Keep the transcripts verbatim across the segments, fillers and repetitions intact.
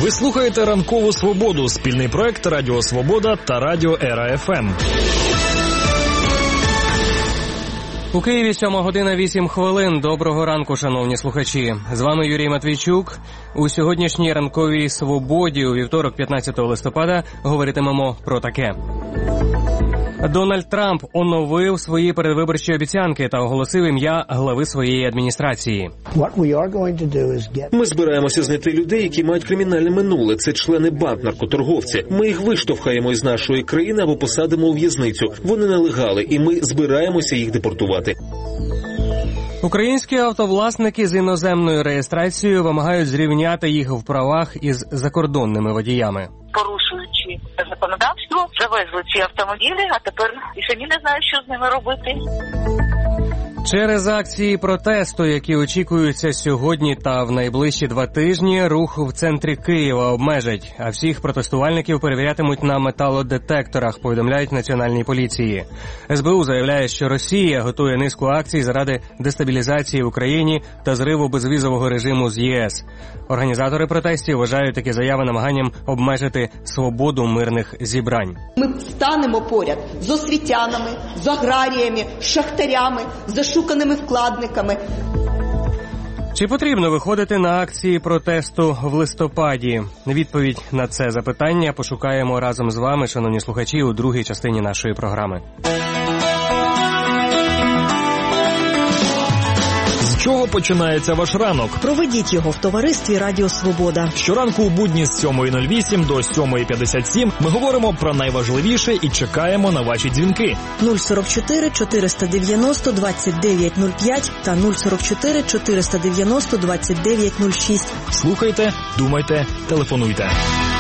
Ви слухаєте «Ранкову Свободу» – спільний проект Радіо Свобода та Радіо Ера-ФМ. У Києві сьома година вісім хвилин. Доброго ранку, шановні слухачі. З вами Юрій Матвійчук. У сьогоднішній «Ранковій Свободі» у вівторок, п'ятнадцятого листопада, говоритимемо про таке. Дональд Трамп оновив свої передвиборчі обіцянки та оголосив ім'я глави своєї адміністрації. Ми збираємося знайти людей, які мають кримінальне минуле. Це члени банд, наркоторговці. Ми їх виштовхаємо із нашої країни або посадимо у в'язницю. Вони нелегали, і ми збираємося їх депортувати. Українські автовласники з іноземною реєстрацією вимагають зрівняти їх в правах із закордонними водіями. Порушуючи законодавство, завезли ці автомобілі, а тепер і самі не знають, що з ними робити. Через акції протесту, які очікуються сьогодні та в найближчі два тижні, рух в центрі Києва обмежать, а всіх протестувальників перевірятимуть на металодетекторах, повідомляють в Національній поліції. ес бе у заявляє, що Росія готує низку акцій заради дестабілізації в Україні та зриву безвізового режиму з ЄС. Організатори протестів вважають такі заяви намаганням обмежити свободу мирних зібрань. Ми станемо поряд з освітянами, з аграріями, з шахтарями, з шуканими вкладниками. Чи потрібно виходити на акції протесту в листопаді? Відповідь на це запитання пошукаємо разом з вами, шановні слухачі, у другій частині нашої програми. З чого починається ваш ранок? Проведіть його в товаристві Радіо Свобода. Щоранку у будні з сьомої нуль вісім до сьомої п'ятдесят сім ми говоримо про найважливіше і чекаємо на ваші дзвінки. нуль сорок чотири чотириста дев'яносто двадцять дев'ять нуль п'ять та нуль сорок чотири чотириста дев'яносто двадцять дев'ять нуль шість. Слухайте, думайте, телефонуйте.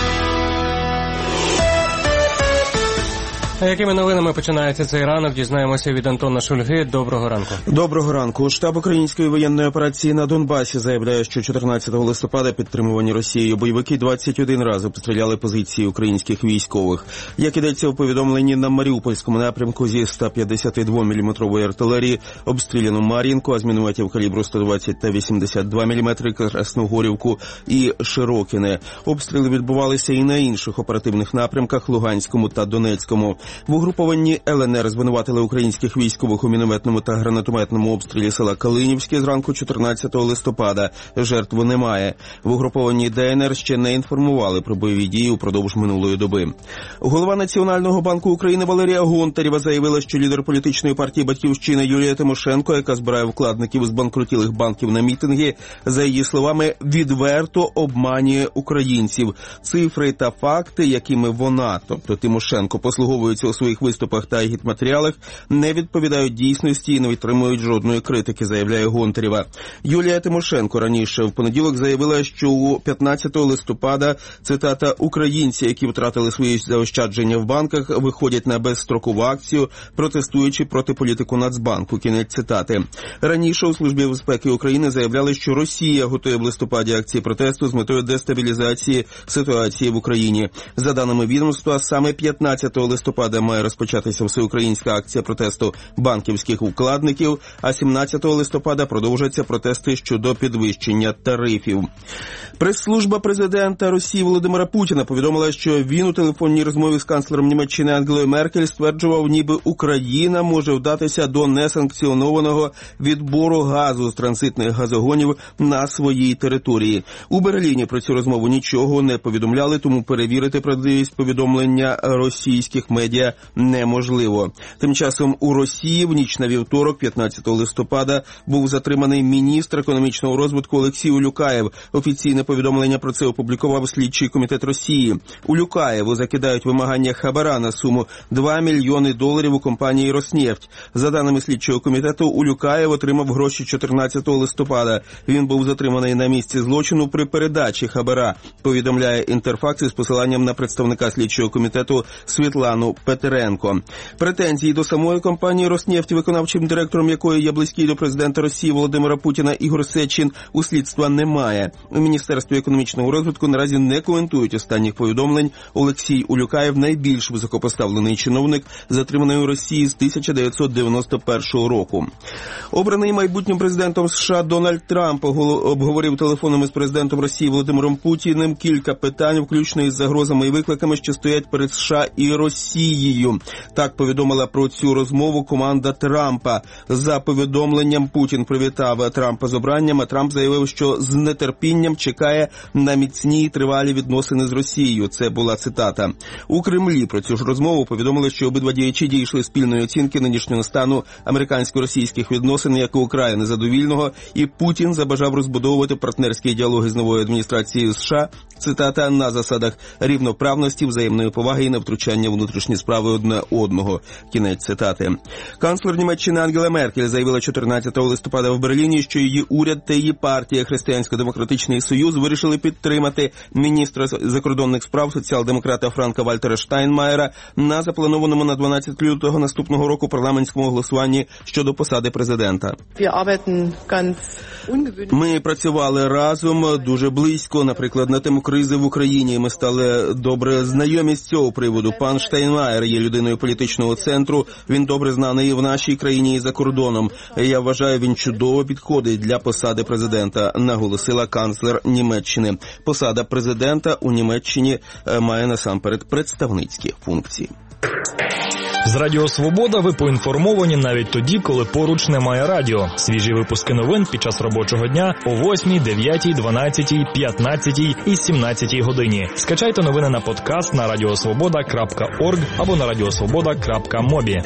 А якими новинами починається цей ранок, дізнаємося від Антона Шульги. Доброго ранку. Доброго ранку. Штаб української воєнної операції на Донбасі заявляє, що чотирнадцятого листопада підтримувані Росією бойовики двадцять один раз обстріляли позиції українських військових. Як ідеться у повідомленні, на Маріупольському напрямку зі сто п'ятдесят два міліметрової артилерії обстріляно Мар'їнку, а з мінометів калібру сто двадцять та вісімдесят два міліметри Красногорівку і Широкине. Обстріли відбувалися і на інших оперативних напрямках – Луганському та Донецькому. В угрупованні ел ен ер звинуватили українських військових у мінометному та гранатометному обстрілі села Калинівське зранку чотирнадцятого листопада. Жертв немає. В угрупованні де ен ер ще не інформували про бойові дії упродовж минулої доби. Голова Національного банку України Валерія Гонтарєва заявила, що лідер політичної партії «Батьківщина» Юлія Тимошенко, яка збирає вкладників з банкрутілих банків на мітинги, за її словами, відверто обманює українців. Цифри та факти, якими вона, тобто Тимошенко, послуговується у своїх виступах та агітматеріалах, не відповідають дійсності і не витримують жодної критики, заявляє Гонтарєва. Юлія Тимошенко раніше в понеділок заявила, що у п'ятнадцятого листопада, цитата, «українці, які втратили свої заощадження в банках, виходять на безстрокову акцію, протестуючи проти політику Нацбанку». Кінець цитати. Раніше у Службі безпеки України заявляли, що Росія готує в листопаді акції протесту з метою дестабілізації ситуації в Україні. За даними відомства, саме п'ятнадцятого листопада має розпочатися всеукраїнська акція протесту банківських вкладників, а сімнадцятого листопада продовжаться протести щодо підвищення тарифів. Прес-служба президента Росії Володимира Путіна повідомила, що він у телефонній розмові з канцлером Німеччини Ангелою Меркель стверджував, ніби Україна може вдатися до несанкціонованого відбору газу з транзитних газогонів на своїй території. У Берліні про цю розмову нічого не повідомляли, тому перевірити правдивість повідомлення російських медіа неможливо. Тим часом у Росії в ніч на вівторок, п'ятнадцятого листопада, був затриманий міністр економічного розвитку Олексій Улюкаєв. Офіційне повідомлення про це опублікував слідчий комітет Росії. Улюкаєву закидають вимагання хабара на суму два мільйони доларів у компанії «Роснефть». За даними слідчого комітету, Улюкаєв отримав гроші чотирнадцятого листопада. Він був затриманий на місці злочину при передачі хабара, повідомляє Інтерфакс із посиланням на представника слідчого комітету Світлану Петренко. Претензії до самої компанії «Роснефть», виконавчим директором якої є близький до президента Росії Володимира Путіна Ігор Сечин, у слідства немає. У Міністерстві економічного розвитку наразі не коментують останніх повідомлень. Олексій Улюкаєв – найбільш високопоставлений чиновник, затриманий у Росії з тисяча дев'ятсот дев'яносто першого року. Обраний майбутнім президентом США Дональд Трамп обговорив телефоном із президентом Росії Володимиром Путіним кілька питань, включно із загрозами і викликами, що стоять перед США і Росією. Так повідомила про цю розмову команда Трампа. За повідомленням, Путін привітав Трампа з обранням, а Трамп заявив, що з нетерпінням чекає на міцні і тривалі відносини з Росією. Це була цитата. У Кремлі про цю ж розмову повідомили, що обидва діячі дійшли спільної оцінки нинішнього стану американсько-російських відносин як украй незадовільного, і Путін забажав розбудовувати партнерські діалоги з новою адміністрацією США, цитата, на засадах рівноправності, взаємної поваги і невтручання внутрішні справи одне одного. Кінець цитати. Канцлер Німеччини Ангела Меркель заявила чотирнадцятого листопада в Берліні, що її уряд та її партія Християнсько-демократичний союз вирішили підтримати міністра закордонних справ соціал-демократа Франка Вальтера Штайнмаєра на запланованому на дванадцятого лютого наступного року парламентському голосуванні щодо посади президента. Ми працювали разом дуже близько, наприклад, на тему кризи в Україні. Ми стали добре знайомі з цього приводу. Пан Штайнмаєр є людиною політичного центру, він добре знаний і в нашій країні, і за кордоном. Я вважаю, він чудово підходить для посади президента, наголосила канцлер Німеччини. Посада президента у Німеччині має насамперед представницькі функції. З Радіо Свобода ви поінформовані навіть тоді, коли поруч немає радіо. Свіжі випуски новин під час робочого дня о восьмій, дев'ятій, дванадцятій, п'ятнадцятій і сімнадцятій годині. Скачайте новини на подкаст на радіосвобода крапка орг або на радіосвобода крапка мобі.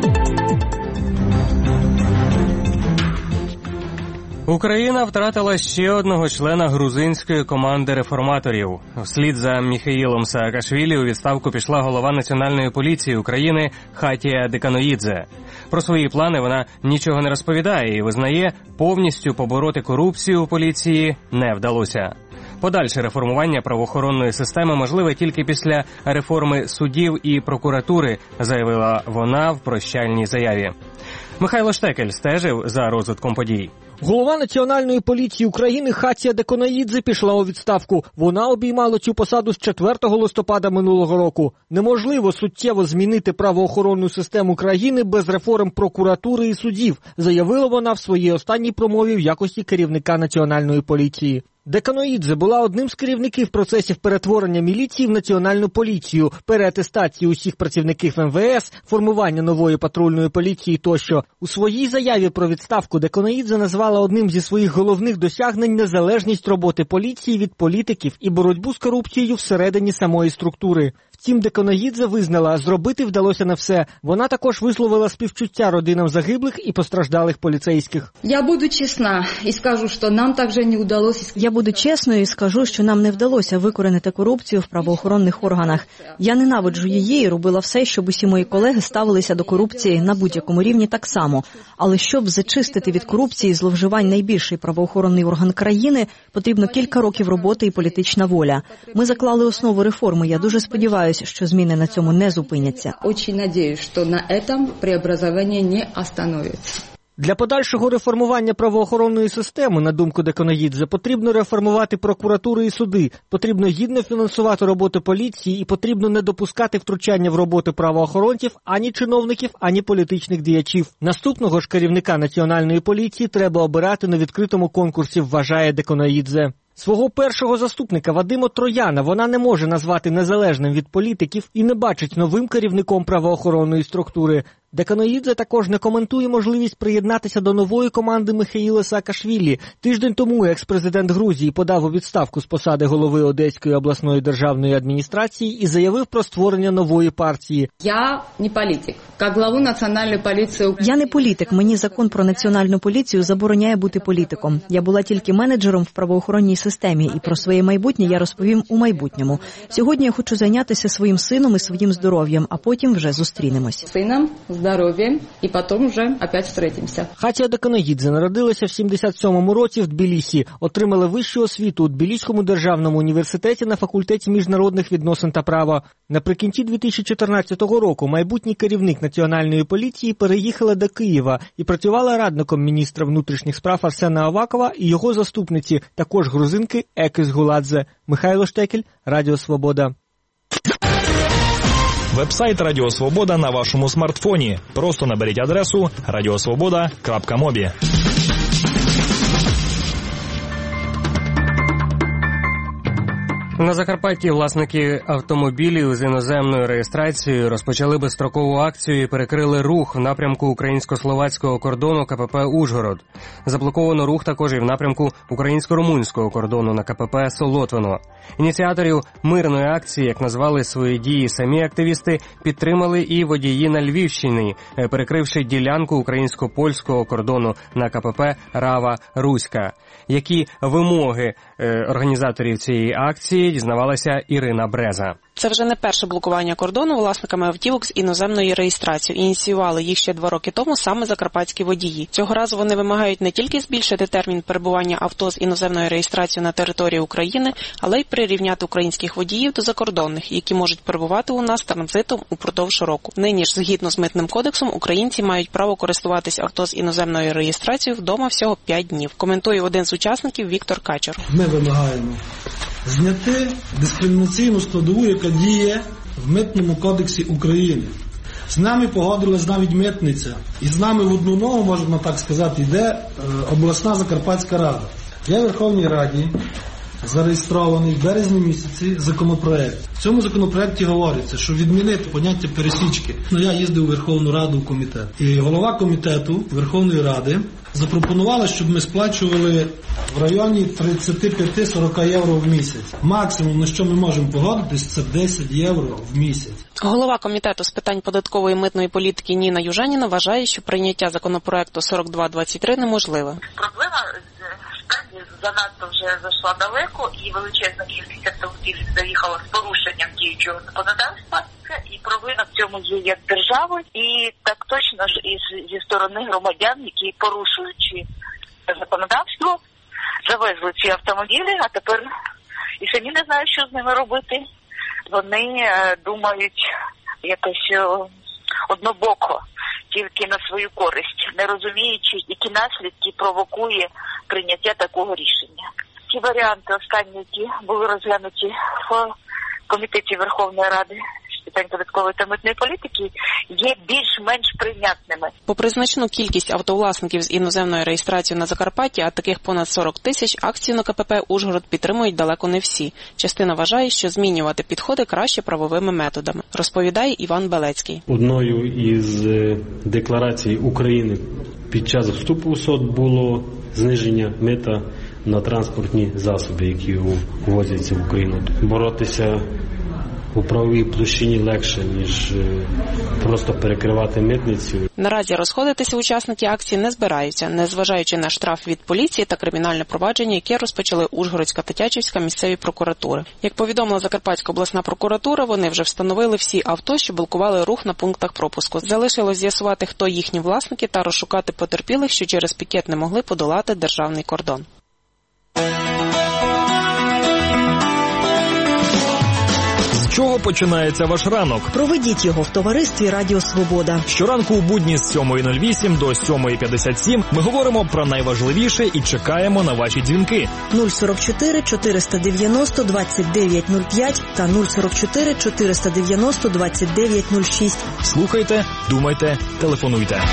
Україна втратила ще одного члена грузинської команди реформаторів. Вслід за Міхаїлом Саакашвілі у відставку пішла голова Національної поліції України Хатія Деканоїдзе. Про свої плани вона нічого не розповідає і визнає, повністю побороти корупцію у поліції не вдалося. Подальше реформування правоохоронної системи можливе тільки після реформи судів і прокуратури, заявила вона в прощальній заяві. Михайло Штекель стежив за розвитком подій. Голова Національної поліції України Хатія Деканоїдзе пішла у відставку. Вона обіймала цю посаду з четвертого листопада минулого року. Неможливо суттєво змінити правоохоронну систему країни без реформ прокуратури і судів, заявила вона в своїй останній промові в якості керівника Національної поліції. Деканоїдзе була одним з керівників процесів перетворення міліції в національну поліцію, переатестації усіх працівників ем ве ес, формування нової патрульної поліції тощо. У своїй заяві про відставку Деканоїдзе назвала одним зі своїх головних досягнень незалежність роботи поліції від політиків і боротьбу з корупцією всередині самої структури. Втім, Деканоїдзе визнала, зробити вдалося не все. Вона також висловила співчуття родинам загиблих і постраждалих поліцейських. Я буду чесна і скажу, що нам також не вдалося. Я буду чесною і скажу, що нам не вдалося викоренити корупцію в правоохоронних органах. Я ненавиджу її і робила все, щоб усі мої колеги ставилися до корупції на будь-якому рівні так само. Але щоб зачистити від корупції і зловживань найбільший правоохоронний орган країни, потрібно кілька років роботи і політична воля. Ми заклали основу реформи. Я дуже сподіваюся, що зміни на цьому не зупиняться. Очень надіюсь, що на цьому преобразування не остановиться. Для подальшого реформування правоохоронної системи, на думку Деканоїдзе, потрібно реформувати прокуратури і суди, потрібно гідно фінансувати роботу поліції і потрібно не допускати втручання в роботу правоохоронців ані чиновників, ані політичних діячів. Наступного ж керівника Національної поліції треба обирати на відкритому конкурсі, вважає Деканоїдзе. Свого першого заступника Вадима Трояна вона не може назвати незалежним від політиків і не бачить новим керівником правоохоронної структури. Деканоїдзе також не коментує можливість приєднатися до нової команди Міхаїла Саакашвілі. Тиждень тому екс-президент Грузії подав у відставку з посади голови Одеської обласної державної адміністрації і заявив про створення нової партії. Я не політик. Як главу Національної поліції... Я не політик. Мені закон про національну поліцію забороняє бути політиком. Я була тільки менеджером в правоохоронній системі, і про своє майбутнє я розповім у майбутньому. Сьогодні я хочу зайнятися своїм сином і своїм здоров'ям, а потім вже зустрінемось. Сином, здоровья и потом уже опять встретимся. Хатія Деконаїдзе народилася в сімдесят сьомому році в Тбілісі. Отримала вищу освіту у Тбіліському державному університеті на факультеті міжнародних відносин та права. Наприкінці дві тисячі чотирнадцятого року майбутній керівник Національної поліції переїхала до Києва і працювала радником міністра внутрішніх справ Арсена Авакова і його заступниці, також грузинки Екис Гуладзе. Михайло Штекель, Радіо Свобода. Вебсайт Радіо Свобода на вашому смартфоні. Просто наберіть адресу радіосвобода крапка мобі. На Закарпатті власники автомобілів з іноземною реєстрацією розпочали безстрокову акцію і перекрили рух в напрямку українсько-словацького кордону ка пе пе «Ужгород». Заблоковано рух також і в напрямку українсько-румунського кордону на ка пе пе «Солотвино». Ініціаторів мирної акції, як назвали свої дії самі активісти, підтримали і водії на Львівщині, перекривши ділянку українсько-польського кордону на ка пе пе «Рава-Руська». Які вимоги е, організаторів цієї акції, дізнавалася Ірина Бреза. Це вже не перше блокування кордону власниками автівок з іноземною реєстрацією. Ініціювали їх ще два роки тому саме закарпатські водії. Цього разу вони вимагають не тільки збільшити термін перебування авто з іноземною реєстрацією на території України, але й прирівняти українських водіїв до закордонних, які можуть перебувати у нас транзитом упродовж року. Нині ж, згідно з Митним кодексом, українці мають право користуватись авто з іноземною реєстрацією вдома всього п'ять днів. Коментує один з учасників Віктор Качур. Ми вимагаємо зняти дискримінаційну складову, яка діє в Митному кодексі України. З нами погодилась навіть митниця. І з нами в одну ногу, можна так сказати, йде обласна Закарпатська рада. Я в Верховній Раді зареєстрований в березні місяці законопроект. В цьому законопроекті говориться, що відмінити поняття пересічки. Ну, я їздив у Верховну Раду в комітет. І голова комітету Верховної Ради запропонувала, щоб ми сплачували в районі тридцять п'ять - сорок євро в місяць. Максимум, на що ми можемо погодитись, це десять євро в місяць. Голова комітету з питань податкової і митної політики Ніна Южаніна вважає, що прийняття законопроекту сорок два двадцять три неможливе. Проблема занадто вже зайшла далеко, і величезна кількість автомобілів заїхала з порушенням діючого законодавства, і провина в цьому є як держави, і так точно ж і зі сторони громадян, які, порушуючи законодавство, завезли ці автомобілі, а тепер і самі не знають, що з ними робити. Вони е, думають якось е, однобоко, тільки на свою користь, не розуміючи, які наслідки провокує прийняття такого рішення. Ті варіанти останні, які були розглянуті в Комітеті Верховної Ради з питань податкової та митної політики, є більш-менш прийнятними. Попри значну кількість автовласників з іноземною реєстрацією на Закарпатті, а таких понад сорок тисяч, акцію на ка пе пе «Ужгород» підтримують далеко не всі. Частина вважає, що змінювати підходи краще правовими методами, розповідає Іван Белецький. Одною із декларацій України під час вступу в СОТ було зниження мита на транспортні засоби, які ввозяться в Україну. Боротися у правовій площині легше, ніж просто перекривати митницю. Наразі розходитися учасники акції не збираються, незважаючи на штраф від поліції та кримінальне провадження, яке розпочали Ужгородська та Тячівська місцеві прокуратури. Як повідомила Закарпатська обласна прокуратура, вони вже встановили всі авто, що блокували рух на пунктах пропуску. Залишилось з'ясувати, хто їхні власники, та розшукати потерпілих, що через пікет не могли подолати державний кордон. З чого починається ваш ранок? Проведіть його в товаристві Радіо Свобода. Щоранку у будні з сьомої нуль вісім до сьомої п'ятдесят сім ми говоримо про найважливіше і чекаємо на ваші дзвінки. нуль сорок чотири чотириста дев'яносто двадцять дев'ять нуль п'ять та нуль сорок чотири чотириста дев'яносто двадцять дев'ять нуль шість. Слухайте, думайте, телефонуйте.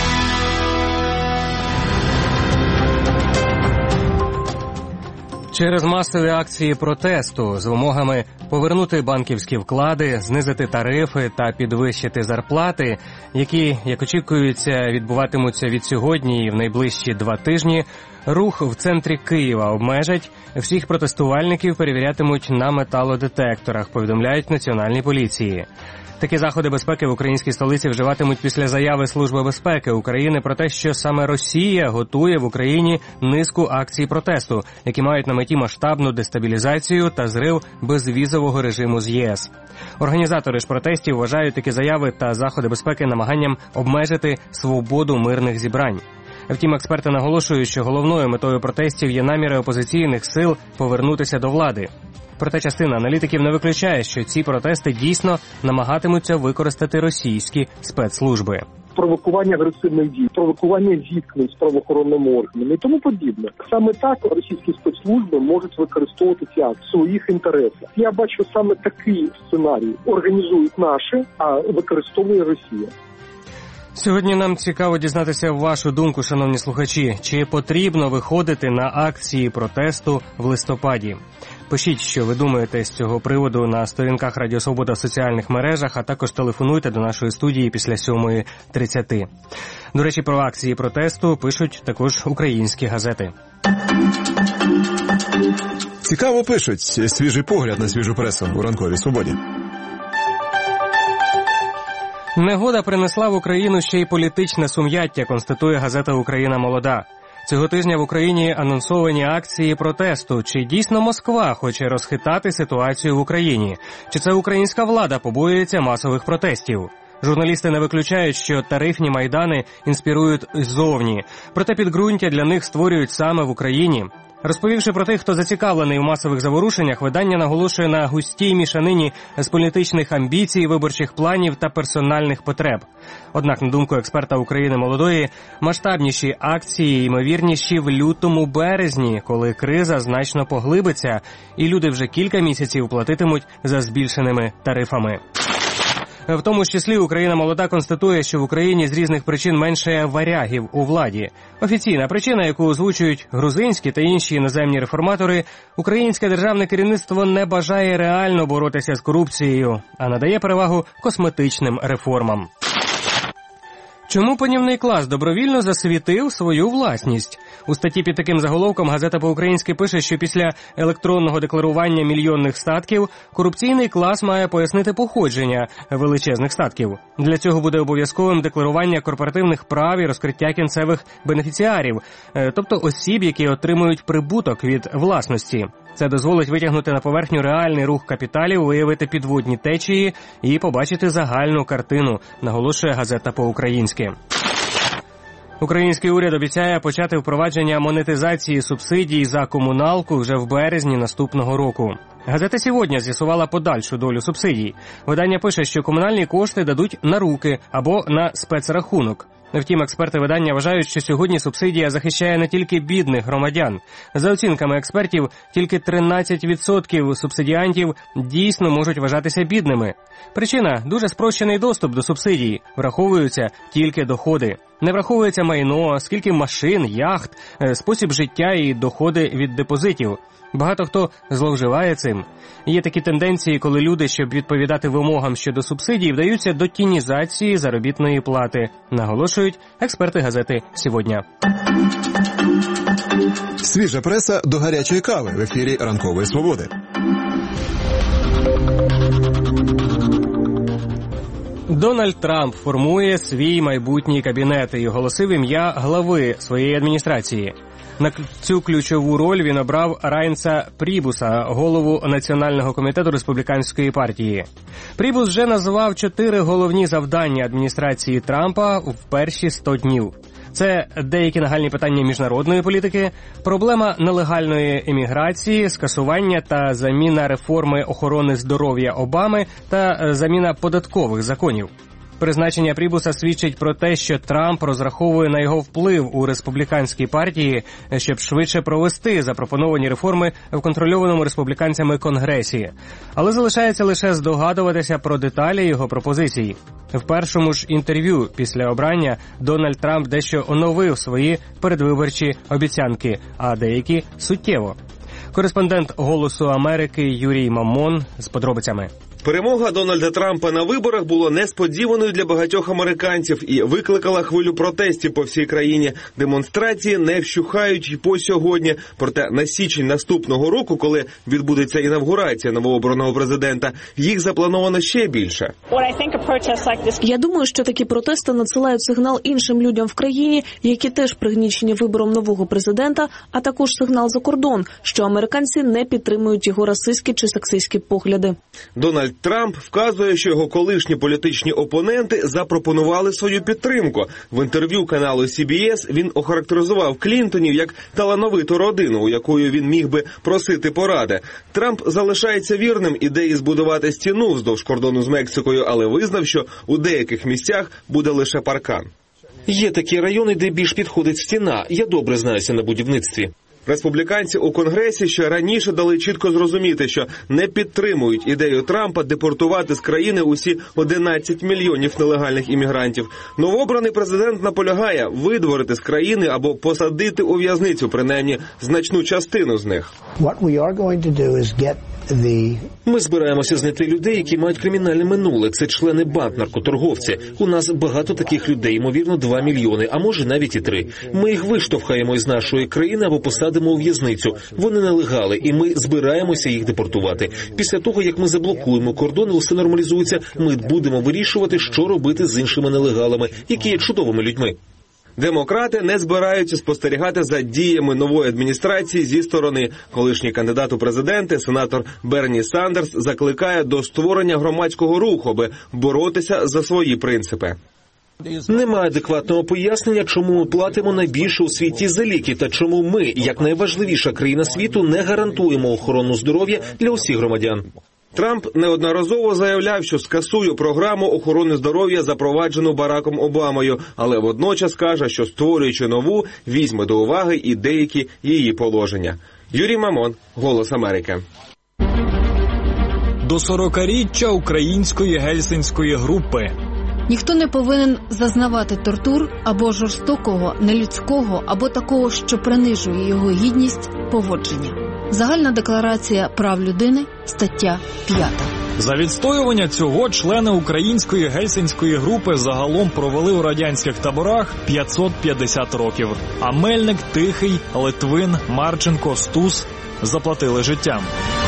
Через масові акції протесту з вимогами повернути банківські вклади, знизити тарифи та підвищити зарплати, які, як очікується, відбуватимуться від сьогодні і в найближчі два тижні, Рух в центрі Києва обмежать, всіх протестувальників перевірятимуть на металодетекторах, повідомляють Національній поліції. Такі заходи безпеки в українській столиці вживатимуть після заяви Служби безпеки України про те, що саме Росія готує в Україні низку акцій протесту, які мають на меті масштабну дестабілізацію та зрив безвізового режиму з ЄС. Організатори ж протестів вважають такі заяви та заходи безпеки намаганням обмежити свободу мирних зібрань. Втім, експерти наголошують, що головною метою протестів є наміри опозиційних сил повернутися до влади. Проте частина аналітиків не виключає, що ці протести дійсно намагатимуться використати російські спецслужби. Провокування агресивних дій, провокування зіткнень з правоохоронними органами і тому подібне. Саме так російські спецслужби можуть використовувати ці акції в своїх інтересах. Я бачу саме такий сценарій. Організують наші, а використовує Росія. Сьогодні нам цікаво дізнатися вашу думку, шановні слухачі. Чи потрібно виходити на акції протесту в листопаді? Пишіть, що ви думаєте з цього приводу на сторінках Радіо Свобода в соціальних мережах, а також телефонуйте до нашої студії після сьомої тридцяти. До речі, про акції протесту пишуть також українські газети. Цікаво пишуть. Свіжий погляд на свіжу пресу у ранковій Свободі. Негода принесла в Україну ще й політичне сум'яття, констатує газета «Україна молода». Цього тижня в Україні анонсовані акції протесту. Чи дійсно Москва хоче розхитати ситуацію в Україні? Чи це українська влада побоюється масових протестів? Журналісти не виключають, що тарифні майдани інспірують ззовні. Проте підґрунтя для них створюють саме в Україні. Розповівши про тих, хто зацікавлений в масових заворушеннях, видання наголошує на густій мішанині з політичних амбіцій, виборчих планів та персональних потреб. Однак, на думку експерта України молодої, масштабніші акції ймовірніші в лютому-березні, коли криза значно поглибиться і люди вже кілька місяців платитимуть за збільшеними тарифами. В тому ж числі Україна молода констатує, що в Україні з різних причин менше варягів у владі. Офіційна причина, яку озвучують грузинські та інші іноземні реформатори, українське державне керівництво не бажає реально боротися з корупцією, а надає перевагу косметичним реформам. Чому панівний клас добровільно засвітив свою власність? У статті під таким заголовком газета по-українськи пише, що після електронного декларування мільйонних статків корупційний клас має пояснити походження величезних статків. Для цього буде обов'язковим декларування корпоративних прав і розкриття кінцевих бенефіціарів, тобто осіб, які отримують прибуток від власності. Це дозволить витягнути на поверхню реальний рух капіталів, виявити підводні течії і побачити загальну картину, наголошує газета по-українськи. Український уряд обіцяє почати впровадження монетизації субсидій за комуналку вже в березні наступного року. Газета «Сьогодні» з'ясувала подальшу долю субсидій. Видання пише, що комунальні кошти дадуть на руки або на спецрахунок. Втім, експерти видання вважають, що сьогодні субсидія захищає не тільки бідних громадян. За оцінками експертів, тільки тринадцять відсотків субсидіантів дійсно можуть вважатися бідними. Причина – дуже спрощений доступ до субсидій. Враховуються тільки доходи. Не враховується майно, скільки машин, яхт, спосіб життя і доходи від депозитів. Багато хто зловживає цим. Є такі тенденції, коли люди, щоб відповідати вимогам щодо субсидій, вдаються до тінізації заробітної плати, наголошують експерти газети «Сьогодні». Свіжа преса до гарячої кави в ефірі Ранкової Свободи. Дональд Трамп формує свій майбутній кабінет і оголосив ім'я глави своєї адміністрації. На цю ключову роль він обрав Райнса Прібуса, голову Національного комітету Республіканської партії. Прібус вже назвав чотири головні завдання адміністрації Трампа в перші сто днів. Це деякі нагальні питання міжнародної політики, проблема нелегальної еміграції, скасування та заміна реформи охорони здоров'я Обами та заміна податкових законів. Призначення Прібуса свідчить про те, що Трамп розраховує на його вплив у республіканській партії, щоб швидше провести запропоновані реформи в контрольованому республіканцями Конгресі. Але залишається лише здогадуватися про деталі його пропозицій. В першому ж інтерв'ю після обрання Дональд Трамп дещо оновив свої передвиборчі обіцянки, а деякі суттєво. Кореспондент «Голосу Америки» Юрій Мамон з подробицями. Перемога Дональда Трампа на виборах була несподіваною для багатьох американців і викликала хвилю протестів по всій країні. Демонстрації не вщухають і по сьогодні. Проте на січень наступного року, коли відбудеться інавгурація новообраного президента, їх заплановано ще більше. Я думаю, що такі протести надсилають сигнал іншим людям в країні, які теж пригнічені вибором нового президента, а також сигнал за кордон, що американці не підтримують його расистські чи сексистські погляди. Дональд Трамп вказує, що його колишні політичні опоненти запропонували свою підтримку. В інтерв'ю каналу Сі Бі Ес він охарактеризував Клінтонів як талановиту родину, у якої він міг би просити поради. Трамп залишається вірним ідеї збудувати стіну вздовж кордону з Мексикою, але визнав, що у деяких місцях буде лише паркан. Є такі райони, де більш підходить стіна. Я добре знаюся на будівництві. Республіканці у Конгресі ще раніше дали чітко зрозуміти, що не підтримують ідею Трампа депортувати з країни усі одинадцять мільйонів нелегальних іммігрантів. Новообраний президент наполягає видворити з країни або посадити у в'язницю, принаймні, значну частину з них. Ми збираємося знайти людей, які мають кримінальне минуле. Це члени банд, наркоторговці. У нас багато таких людей, ймовірно, два мільйони, а може навіть і три. Ми їх виштовхаємо із нашої країни або посадимо у в'язницю. Вони нелегали, і ми збираємося їх депортувати. Після того, як ми заблокуємо кордон і усе нормалізується, ми будемо вирішувати, що робити з іншими нелегалами, які є чудовими людьми. Демократи не збираються спостерігати за діями нової адміністрації зі сторони. Колишній кандидат у президенти, сенатор Берні Сандерс, закликає до створення громадського руху, аби боротися за свої принципи. Немає адекватного пояснення, чому ми платимо найбільше у світі за ліки та чому ми, як найважливіша країна світу, не гарантуємо охорону здоров'я для усіх громадян. Трамп неодноразово заявляв, що скасує програму охорони здоров'я, запроваджену Бараком Обамою, але водночас каже, що створюючи нову, візьме до уваги і деякі її положення. Юрій Мамон, «Голос Америки». До сорокаріччя української гельсінської групи. Ніхто не повинен зазнавати тортур або жорстокого, нелюдського, або такого, що принижує його гідність, поводження. Загальна декларація прав людини, стаття п'ята. За відстоювання цього члени української гельсінської групи загалом провели у радянських таборах п'ятсот п'ятдесят років. А Мельник, Тихий, Литвин, Марченко, Стус заплатили життям.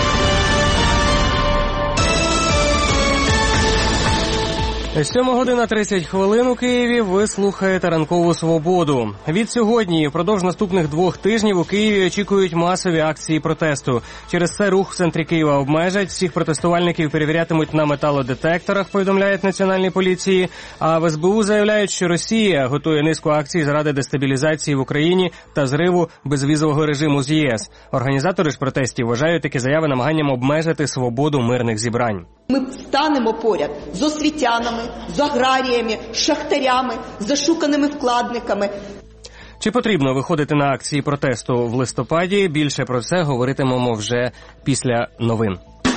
сьома година тридцять хвилин у Києві. Ви слухаєте «Ранкову свободу». Від сьогодні і впродовж наступних двох тижнів у Києві очікують масові акції протесту. Через це рух в центрі Києва обмежать. Всіх протестувальників перевірятимуть на металодетекторах, повідомляють Національній поліції. А в ес бе у заявляють, що Росія готує низку акцій заради дестабілізації в Україні та зриву безвізового режиму з є ес. Організатори ж протестів вважають такі заяви намаганням обмежити свободу мирних зібрань. Ми станемо поряд з освітянами, з аграріями, з шахтарями, з зашуканими вкладниками. Чи потрібно виходити на акції протесту в листопаді? Більше про це говоритимемо вже після новин.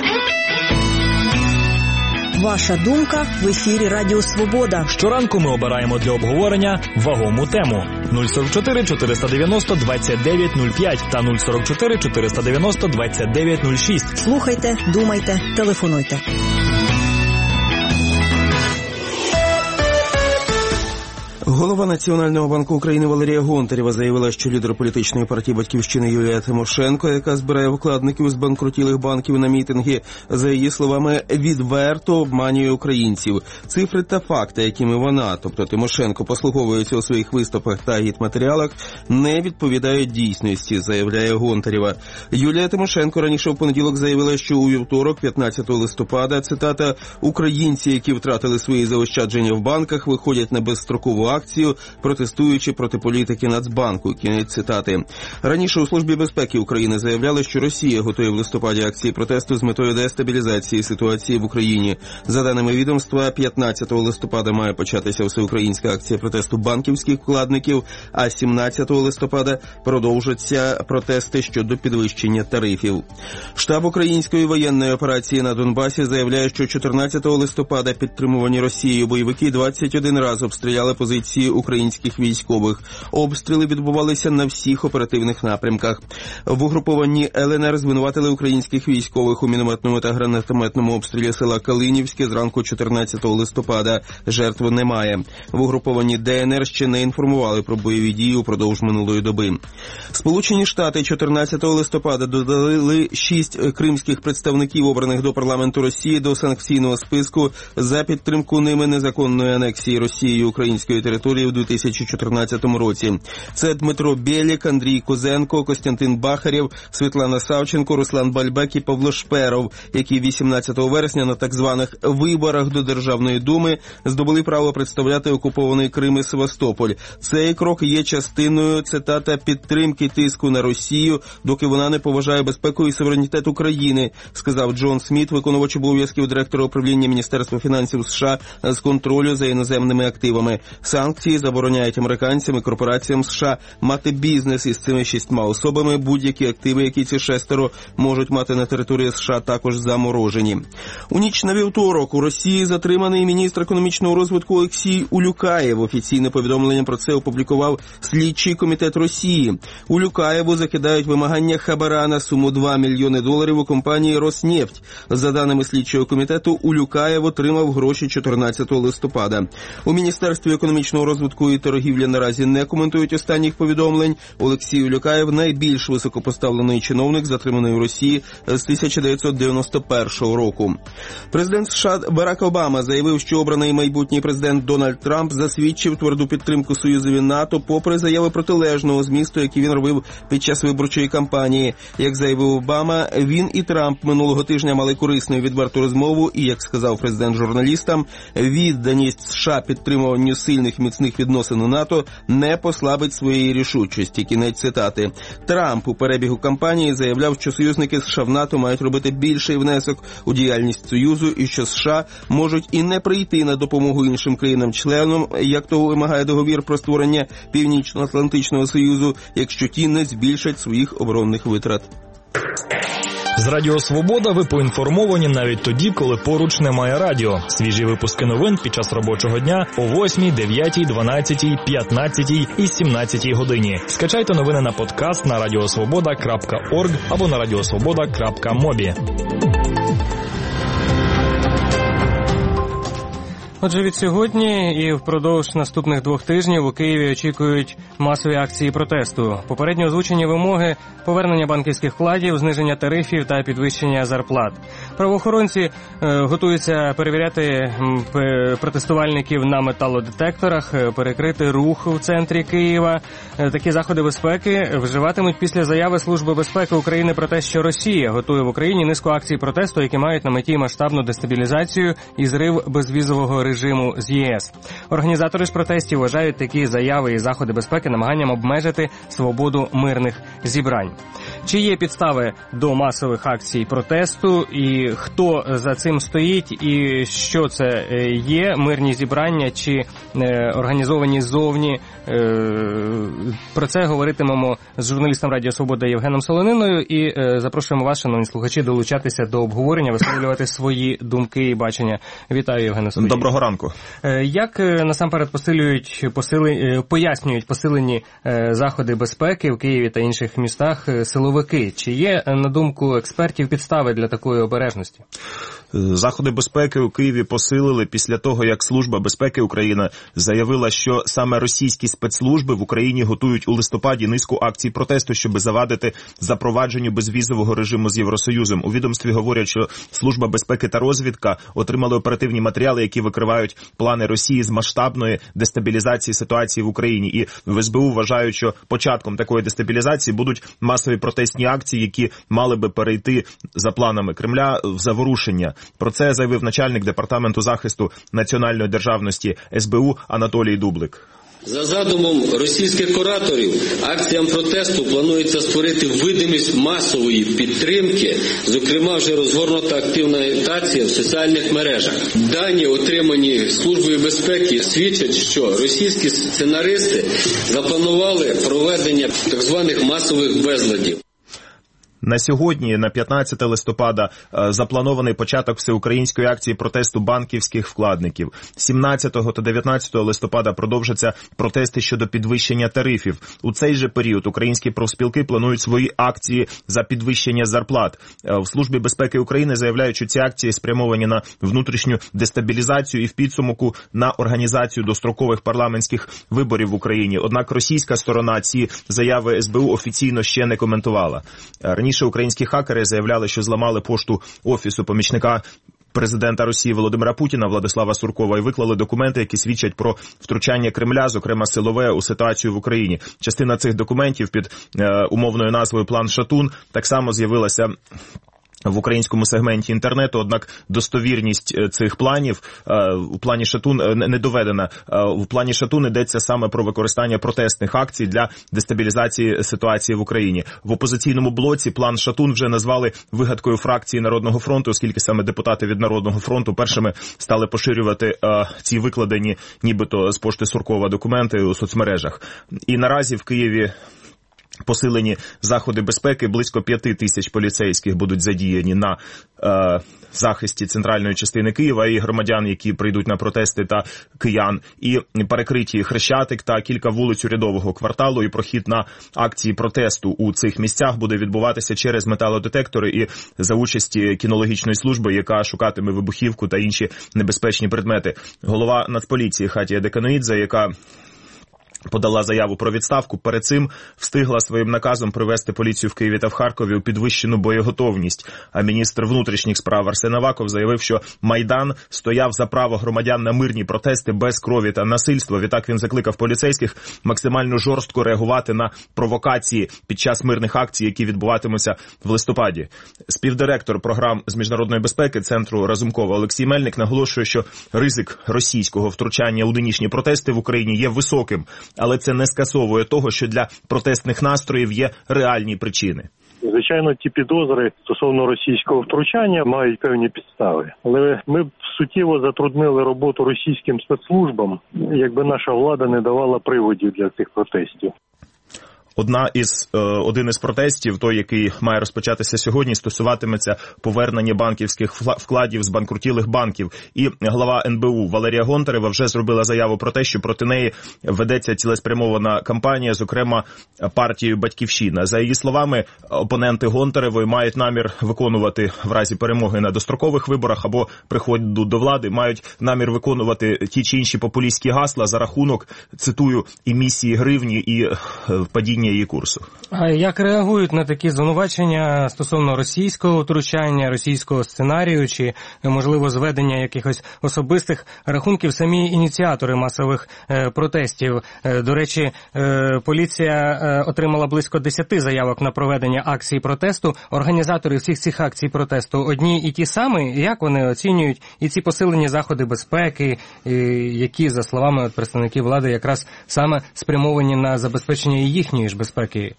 Ваша думка в ефірі Радіо Свобода. Щоранку ми обираємо для обговорення вагому тему. нуль сорок чотири чотириста дев'яносто двадцять дев'ять нуль п'ять та нуль сорок чотири чотириста дев'яносто двадцять дев'ять нуль шість. Слухайте, думайте, телефонуйте. Голова Національного банку України Валерія Гонтарева заявила, що лідер політичної партії «Батьківщини» Юлія Тимошенко, яка збирає вкладників з банкрутілих банків на мітинги, за її словами, відверто обманює українців. Цифри та факти, якими вона, тобто Тимошенко, послуговується у своїх виступах та агітматеріалах, не відповідають дійсності, заявляє Гонтарева. Юлія Тимошенко раніше в понеділок заявила, що у вівторок, п'ятнадцятого листопада, цитата, «українці, які втратили свої заощадження в банках, виходять на безстрокову акцію, протестуючи проти політики Нацбанку». Кінець цитати. Раніше у Службі безпеки України заявляли, що Росія готує в листопаді акції протесту з метою дестабілізації ситуації в Україні. За даними відомства, п'ятнадцятого листопада має початися всеукраїнська акція протесту банківських вкладників, а сімнадцятого листопада продовжаться протести щодо підвищення тарифів. Штаб української воєнної операції на Донбасі заявляє, що чотирнадцятого листопада підтримувані Росією бойовики двадцять один раз обстріляли позиції позиції українських військових. Обстріли відбувалися на всіх оперативних напрямках. В угрупованні Л Н Р звинуватили українських військових у мінометному та гранатометному обстрілі села Калинівське зранку чотирнадцятого листопада. Жертв немає. В угрупованні Д Н Р ще не інформували про бойові дії упродовж минулої доби. Сполучені Штати чотирнадцятого листопада додали шість кримських представників, обраних до парламенту Росії, до санкційного списку за підтримку ними незаконної анексії Росією української території в дві тисячі чотирнадцятому році. Це Дмитро Бєлік, Андрій Козенко, Костянтин Бахарєв, Світлана Савченко, Руслан Бальбек і Павло Шперов, які вісімнадцятого вересня на так званих виборах до Державної думи здобули право представляти окупований Крим і Севастополь. Цей крок є частиною, цитата, підтримки тиску на Росію, доки вона не поважає безпеку і суверенітет України, сказав Джон Сміт, виконувач обов'язків директора управління Міністерства фінансів США з контролю за іноземними активами. Санкції забороняють американцям і корпораціям США мати бізнес із цими шістьма особами. Будь-які активи, які ці шестеро можуть мати на території США, також заморожені. У ніч на вівторок у Росії затриманий міністр економічного розвитку Олексій Улюкаєв. Офіційне повідомлення про це опублікував слідчий комітет Росії. Улюкаєву закидають вимагання хабара на суму два мільйони доларів у компанії «Роснефть». За даними слідчого комітету, Улюкаєв отримав гроші чотирнадцятого листопада. У Міністерстві економічного розвитку і торгівлі наразі не коментують останніх повідомлень. Олексій Улюкаєв – найбільш високопоставлений чиновник, затриманий у Росії з тисяча дев'ятсот дев'яносто першого року. Президент США Барак Обама заявив, що обраний майбутній президент Дональд Трамп засвідчив тверду підтримку Союзові НАТО, попри заяви протилежного змісту, які він робив під час виборчої кампанії. Як заявив Обама, він і Трамп минулого тижня мали корисну і відверту розмову і, як сказав президент журналістам, відданість США підтримуванню сильних міцних відносин у НАТО не послабить своєї рішучості. Кінець цитати. Трамп у перебігу кампанії заявляв, що союзники США в НАТО мають робити більший внесок у діяльність Союзу і що США можуть і не прийти на допомогу іншим країнам-членам, як того вимагає договір про створення Північно-Атлантичного Союзу, якщо ті не збільшать своїх оборонних витрат. З Радіо Свобода ви поінформовані навіть тоді, коли поруч немає радіо. Свіжі випуски новин під час робочого дня о восьмій, дев'ятій, дванадцятій, п'ятнадцятій і сімнадцятій годині. Скачайте новини на подкаст на радіосвобода крапка орг або на радіосвобода крапка мобі. Отже, від сьогодні і впродовж наступних двох тижнів у Києві очікують масові акції протесту. Попередньо озвучені вимоги – повернення банківських вкладів, зниження тарифів та підвищення зарплат. Правоохоронці е, готуються перевіряти м, протестувальників на металодетекторах, е, перекрити рух в центрі Києва. Е, такі заходи безпеки вживатимуть після заяви Служби безпеки України про те, що Росія готує в Україні низку акцій протесту, які мають на меті масштабну дестабілізацію і зрив безвізового режиму. режиму з Є С. Організатори ж протестів вважають такі заяви і заходи безпеки намаганням обмежити свободу мирних зібрань. Чи є підстави до масових акцій протесту і хто за цим стоїть і що це є, мирні зібрання чи організовані ззовні? Про це говоритимемо з журналістом Радіо Свобода Євгеном Солониною і запрошуємо вас, шановні слухачі, долучатися до обговорення, висловлювати свої думки і бачення. Вітаю, Євгене Солонину. Доброго ранку. Як насамперед посилюють, посили, пояснюють посилені заходи безпеки в Києві та інших містах силовики? Чи є, на думку експертів, підстави для такої обережності? Заходи безпеки у Києві посилили після того, як Служба безпеки України заявила, що саме російські спецслужби в Україні готують у листопаді низку акцій протесту, щоб завадити запровадженню безвізового режиму з Євросоюзом. У відомстві говорять, що Служба безпеки та розвідка отримали оперативні матеріали, які викривають плани Росії з масштабної дестабілізації ситуації в Україні. І в ес бе у вважають, що початком такої дестабілізації будуть масові протестні акції, які мали би перейти за планами Кремля в заворушення. Про це заявив начальник Департаменту захисту національної державності ес бе у Анатолій Дублик. За задумом російських кураторів, акціям протесту планується створити видимість масової підтримки, зокрема вже розгорнута активна агітація в соціальних мережах. Дані, отримані Службою безпеки, свідчать, що російські сценаристи запланували проведення так званих масових безладів. На сьогодні, на п'ятнадцяте листопада, запланований початок всеукраїнської акції протесту банківських вкладників. сімнадцятого та дев'ятнадцятого листопада продовжаться протести щодо підвищення тарифів. У цей же період українські профспілки планують свої акції за підвищення зарплат. В Службі безпеки України заявляють, що ці акції спрямовані на внутрішню дестабілізацію і в підсумку на організацію дострокових парламентських виборів в Україні. Однак російська сторона ці заяви ес бе у офіційно ще не коментувала. Раніше українські хакери заявляли, що зламали пошту Офісу помічника президента Росії Володимира Путіна Владислава Суркова і виклали документи, які свідчать про втручання Кремля, зокрема силове, у ситуацію в Україні. Частина цих документів під е, умовною назвою «План Шатун» так само з'явилася в українському сегменті інтернету, однак достовірність цих планів у плані Шатун не доведена. В плані Шатун йдеться саме про використання протестних акцій для дестабілізації ситуації в Україні. В опозиційному блоці план Шатун вже назвали вигадкою фракції Народного фронту, оскільки саме депутати від Народного фронту першими стали поширювати ці викладені нібито з пошти Суркова документи у соцмережах. І наразі в Києві посилені заходи безпеки, близько п'яти тисяч поліцейських будуть задіяні на е, захисті центральної частини Києва і громадян, які прийдуть на протести, та киян. І перекриті Хрещатик та кілька вулиць Урядового кварталу, і прохід на акції протесту у цих місцях буде відбуватися через металодетектори і за участі кінологічної служби, яка шукатиме вибухівку та інші небезпечні предмети. Голова Нацполіції Хатія Деканоїдзе, яка подала заяву про відставку, перед цим встигла своїм наказом привести поліцію в Києві та в Харкові у підвищену боєготовність. А міністр внутрішніх справ Арсен Аваков заявив, що Майдан стояв за право громадян на мирні протести без крові та насильства. Відтак він закликав поліцейських максимально жорстко реагувати на провокації під час мирних акцій, які відбуватимуться в листопаді. Співдиректор програм з міжнародної безпеки Центру Разумкова Олексій Мельник наголошує, що ризик російського втручання у нинішні протести в Україні є високим. Але це не скасовує того, що для протестних настроїв є реальні причини. Звичайно, ті підозри стосовно російського втручання мають певні підстави. Але ми б суттєво затруднили роботу російським спецслужбам, якби наша влада не давала приводів для цих протестів. Одна із, е, один із протестів, той, який має розпочатися сьогодні, стосуватиметься повернення банківських вкладів з банкрутілих банків. І глава ен бе у Валерія Гонтарева вже зробила заяву про те, що проти неї ведеться цілеспрямована кампанія, зокрема партією «Батьківщина». За її словами, опоненти Гонтаревої мають намір виконувати в разі перемоги на дострокових виборах або приходу до влади, мають намір виконувати ті чи інші популістські гасла за рахунок, цитую, емісії гривні і падіння її курсу. А як реагують на такі звинувачення стосовно російського втручання, російського сценарію чи, можливо, зведення якихось особистих рахунків самі ініціатори масових е, протестів? Е, до речі, е, поліція е, отримала близько десяти заявок на проведення акцій протесту. Організатори всіх цих акцій протесту одні і ті самі. Як вони оцінюють і ці посилені заходи безпеки, і які, за словами от представників влади, якраз саме спрямовані на забезпечення їхньої безпеки?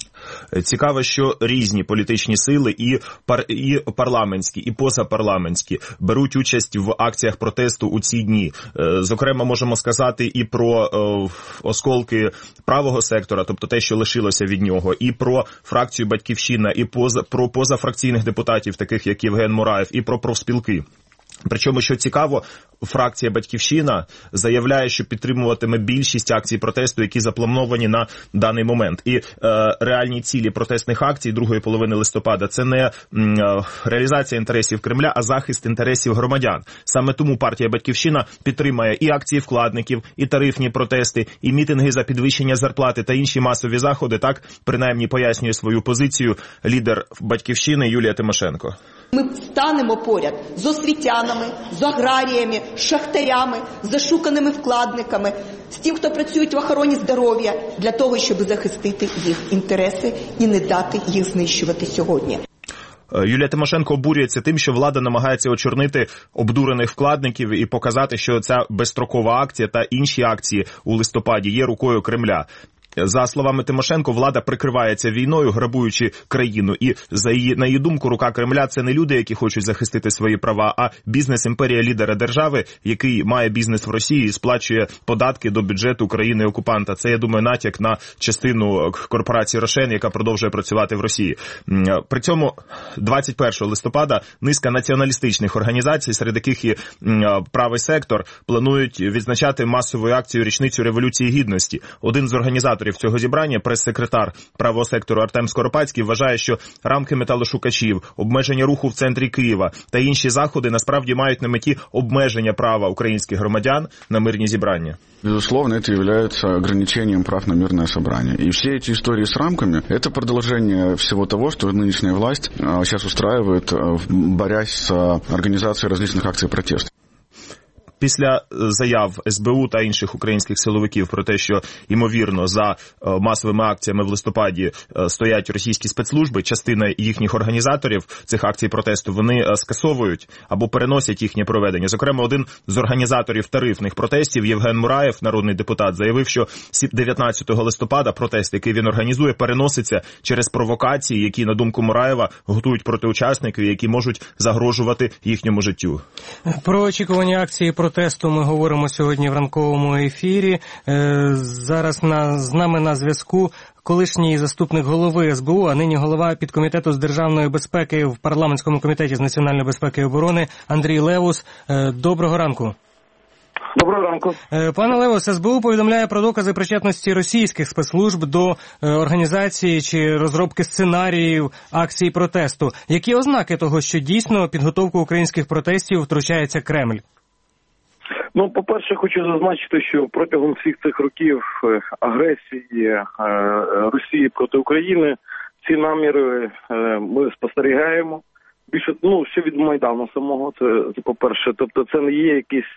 Цікаво, що різні політичні сили, і, пар, і парламентські, і позапарламентські, беруть участь в акціях протесту у ці дні. Зокрема, можемо сказати і про е, осколки правого сектора, тобто те, що лишилося від нього, і про фракцію «Батьківщина», і поза, про позафракційних депутатів, таких як Євген Мураєв, і про профспілки. Причому, що цікаво, фракція «Батьківщина» заявляє, що підтримуватиме більшість акцій протесту, які заплановані на даний момент. І е, реальні цілі протестних акцій другої половини листопада – це не е, реалізація інтересів Кремля, а захист інтересів громадян. Саме тому партія «Батьківщина» підтримає і акції вкладників, і тарифні протести, і мітинги за підвищення зарплати та інші масові заходи. Так, принаймні, пояснює свою позицію лідер «Батьківщини» Юлія Тимошенко. Ми станемо поряд з освітянами, з аграріями, з шахтарями, з зашуканими вкладниками, з тим, хто працює в охороні здоров'я, для того, щоб захистити їх інтереси і не дати їх знищувати сьогодні. Юлія Тимошенко обурюється тим, що влада намагається очорнити обдурених вкладників і показати, що ця безстрокова акція та інші акції у листопаді є рукою Кремля. за словами Тимошенко, влада прикривається війною, грабуючи країну. І за її, на її думку, рука Кремля – це не люди, які хочуть захистити свої права, а бізнес-імперія лідера держави, який має бізнес в Росії і сплачує податки до бюджету країни-окупанта. Це, я думаю, натяк на частину корпорації Рошен, яка продовжує працювати в Росії. При цьому двадцять першого листопада низка націоналістичних організацій, серед яких і правий сектор, планують відзначати масовою акцією річницю Революції Гідності. Один з організаторів цього зібрання, прес-секретар правого сектору Артем Скоропадський, вважає, що рамки металошукачів, обмеження руху в центрі Києва та інші заходи насправді мають на меті обмеження права українських громадян на мирні зібрання. Безусловно, это является ограничением прав на мирное собрание. И все эти истории с рамками – это продолжение всего того, что нынешняя власть сейчас устраивает, борясь с организацией различных акций протеста. Після заяв ес бе у та інших українських силовиків про те, що, ймовірно, за масовими акціями в листопаді стоять російські спецслужби, частина їхніх організаторів цих акцій протесту, вони скасовують або переносять їхнє проведення. Зокрема, один з організаторів тарифних протестів, Євген Мураєв, народний депутат, заявив, що дев'ятнадцятого листопада протест, який він організує, переноситься через провокації, які, на думку Мураєва, готують проти учасників, які можуть загрожувати їхньому життю. Про очікування акції протесту ми говоримо сьогодні в ранковому ефірі. Зараз на, з нами на зв'язку колишній заступник голови ес бе у, а нині голова підкомітету з державної безпеки в парламентському комітеті з національної безпеки і оборони Андрій Левус. Доброго ранку. Доброго ранку. Пане Левус, ес бе у повідомляє про докази причетності російських спецслужб до організації чи розробки сценаріїв акцій протесту. Які ознаки того, що дійсно підготовку українських протестів втручається Кремль? Ну, по-перше, хочу зазначити, що протягом всіх цих років агресії Росії проти України ці наміри ми спостерігаємо. Більше, ну, ще від Майдану самого, це, це по-перше. Тобто це не є якісь,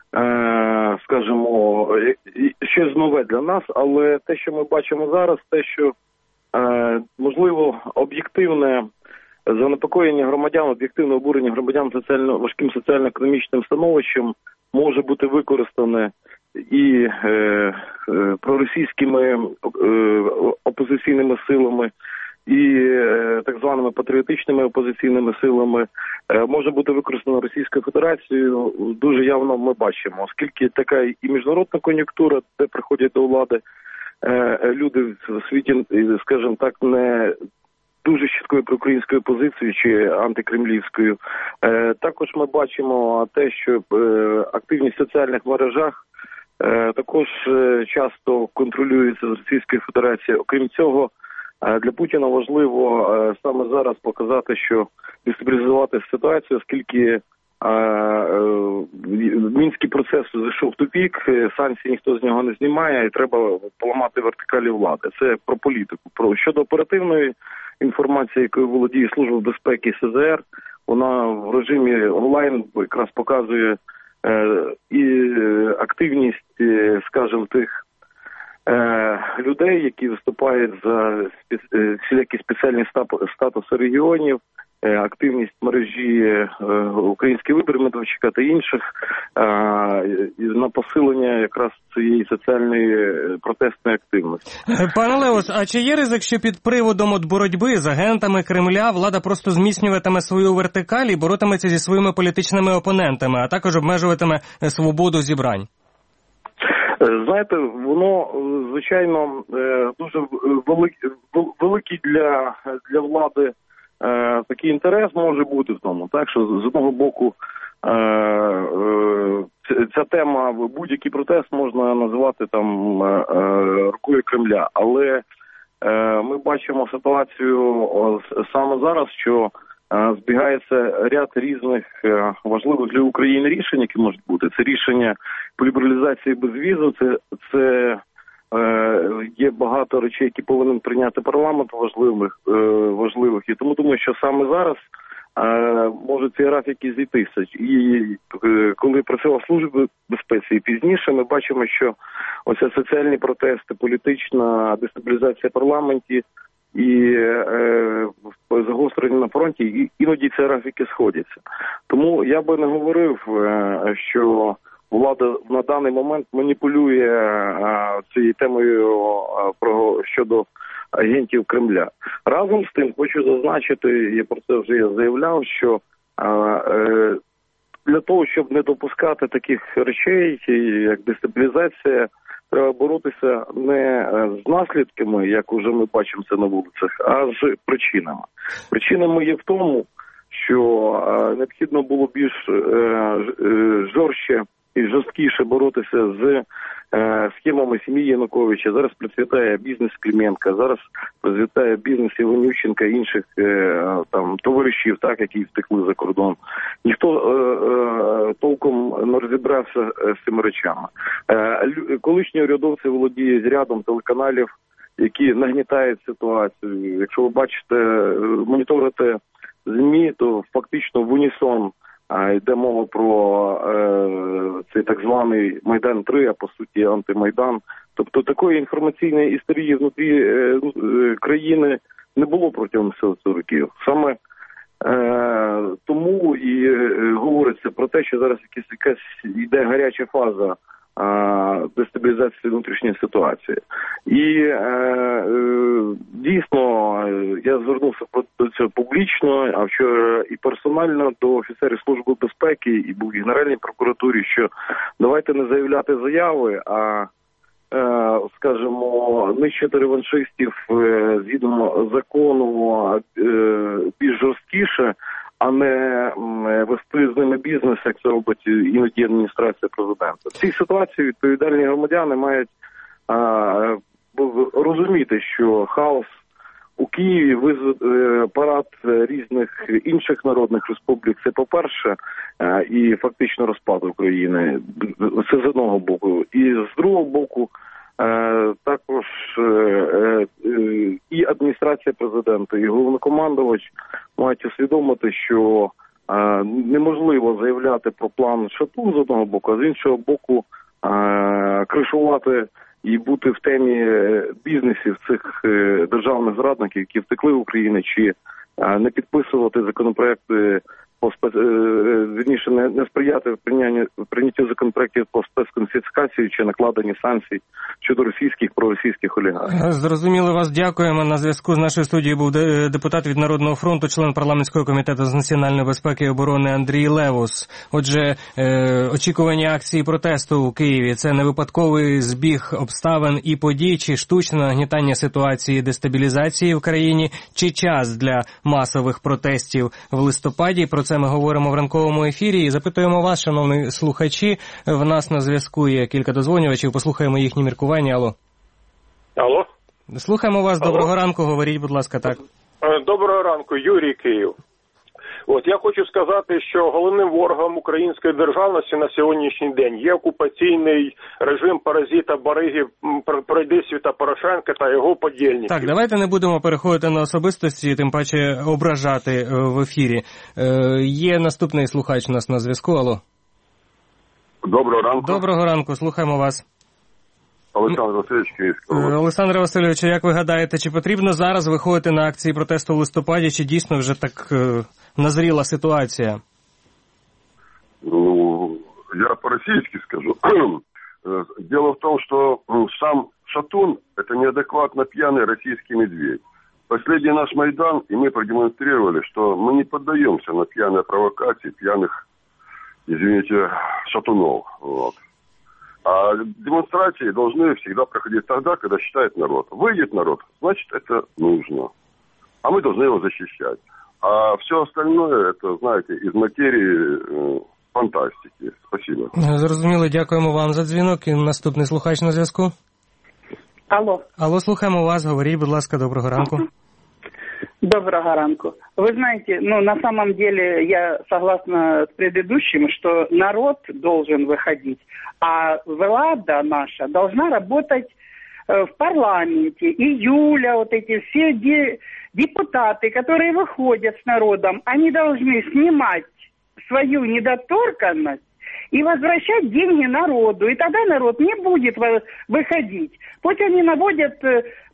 скажімо, щось нове для нас, але те, що ми бачимо зараз, те, що, можливо, об'єктивне занепокоєння громадян, об'єктивне обурення громадян соціально, важким соціально-економічним становищем може бути використане і е, е, проросійськими е, опозиційними силами, і е, так званими патріотичними опозиційними силами, е, може бути використано Російською Федерацією. Дуже явно ми бачимо, оскільки така і міжнародна кон'юнктура, де приходять до влади е, люди в світі, скажімо так, не дуже чіткою проукраїнською позицією чи антикремлівською. Е, також ми бачимо те, що е, активність в соціальних мережах е, також е, часто контролюється з Російською Федерацією. Окрім цього, е, для Путіна важливо е, саме зараз показати, що дестабілізувати ситуацію, оскільки е, е, мінський процес зайшов в тупік, санкції ніхто з нього не знімає, і треба поламати вертикалі влади. Це про політику. Про щодо оперативної інформація, якою володіє Служба безпеки ес зе ер, вона в режимі онлайн якраз показує е, і активність, е, скажімо, тих е, людей, які виступають за спец... всілякі спеціальні статуси регіонів, е, активність мережі е, «Український вибір» Медведчука та інших е, на посилення якраз цієї соціальної протестної активності. Пане Левус, а чи є ризик, що під приводом от боротьби з агентами Кремля влада просто зміцнюватиме свою вертикаль і боротиметься зі своїми політичними опонентами, а також обмежуватиме свободу зібрань? Знаєте, воно, звичайно, дуже великий, великий для, для влади такий інтерес може бути в тому, так, що з одного боку ця тема, будь-який протест можна називати там рукою Кремля, але ми бачимо ситуацію саме зараз, що збігається ряд різних важливих для України рішень, які можуть бути. Це рішення по лібералізації безвізу, це, це є багато речей, які повинен прийняти парламент важливих, важливих. І тому думаю, що саме зараз може ці графіки зійтися. І коли працював Служба безпеки і пізніше, ми бачимо, що оце соціальні протести, політична дестабілізація парламентів і е, загострення на фронті, і іноді ці графіки сходяться. Тому я би не говорив, е, що влада на даний момент маніпулює а, цією темою а, про щодо агентів Кремля. Разом з тим хочу зазначити, я про це вже заявляв, що а, е, для того, щоб не допускати таких речей, як дестабілізація, треба боротися не з наслідками, як вже ми бачимо це на вулицях, а з причинами. Причинами є в тому, що необхідно було більш жорстче і жорсткіше боротися з схемами сім'ї Януковича. Зараз процвітає бізнес Клименка, зараз процвітає бізнес Іванющенка і інших там товаришів, так, які втекли за кордон. Ніхто е, е, толком не розібрався з цими речами. Е, колишні урядовці володіють рядом телеканалів, які нагнітають ситуацію. Якщо ви бачите, моніторите ЗМІ, то фактично в унісон а, йде мова про е, цей так званий Майдан три, а по суті антимайдан. Тобто такої інформаційної історії внутрі е, е, країни не було протягом сорок років. Саме е, тому і е, говориться про те, що зараз якась, якась йде гаряча фаза дестабілізації внутрішньої ситуації. І е, е, дійсно я звернувся до цього публічно, а вчора і персонально до офіцерів Служби безпеки, і був в Генеральній прокуратурі, що давайте не заявляти заяви, а е, скажімо, нищити реваншистів е, згідно закону е, більш жорсткіше, а не вести з ними бізнес, як це робить іноді адміністрація президента. В цій ситуації відповідальні громадяни мають а, розуміти, що хаос у Києві, визвати парад різних інших народних республік, це по-перше, а, і фактично розпад України. Це з одного боку. І з другого боку, Е, також е, е, і адміністрація президента, і головнокомандувач мають усвідомити, що е, неможливо заявляти про план Шатун з одного боку, а з іншого боку е, кришувати і бути в темі бізнесів цих е, державних зрадників, які втекли в Україну, чи е, не підписувати законопроекти по спец... вірніше, не, не сприяти прийняттю законопроєктів по спецконфіскації чи накладенні санкцій щодо російських, проросійських олігархів. Зрозуміло вас, дякуємо. На зв'язку з нашою студією був депутат від Народного фронту, член парламентського комітету з національної безпеки і оборони Андрій Левус. Отже, е, очікування акції протесту у Києві – це не випадковий збіг обставин і подій, чи штучне нагнітання ситуації дестабілізації в країні, чи час для масових протестів в листопаді. Про це ми говоримо в ранковому ефірі і запитуємо вас, шановні слухачі. В нас на зв'язку є кілька дозвонювачів. Послухаємо їхні міркування. Алло. Алло. Слухаємо вас. Алло. Доброго ранку. Говоріть, будь ласка, так. Доброго ранку. Юрій, Київ. От, я хочу сказати, що головним ворогом української державності на сьогоднішній день є окупаційний режим паразита Бариги, Пройдисвіта Порошенка та його подільників. Так, давайте не будемо переходити на особистості, тим паче ображати в ефірі. Е, є наступний слухач у нас на зв'язку. Алло. Доброго ранку. Доброго ранку, слухаємо вас. Олександр Васильович, Київська область. Олександре Васильовичу, як ви гадаєте, чи потрібно зараз виходити на акції протесту в листопаді, чи дійсно вже так е, назріла ситуація? Ну, я по-российски скажу. Дело в том, что сам Шатун – это неадекватно пьяный российский медведь. Последний наш Майдан, и мы продемонстрировали, что мы не поддаемся на пьяные провокации, пьяных, извините, шатунов. Вот. А демонстрации должны всегда проходить тогда, когда считает народ. Выйдет народ, значит, это нужно. А мы должны его защищать. А все остальное, это, знаете, из материи э, фантастики. Спасибо. Зрозуміло, дякуємо вам за дзвінок. І наступний слухач на зв'язку. Алло. Алло, слухаємо вас. Говоріть, будь ласка, доброго ранку. Доброго ранку. Вы знаете, ну, на самом деле я согласна с предыдущим, что народ должен выходить, а влада наша должна работать э, в парламенте. И Юля, вот эти все де- депутаты, которые выходят с народом, они должны снимать свою недоторканность и возвращать деньги народу. И тогда народ не будет выходить. Пусть они наводят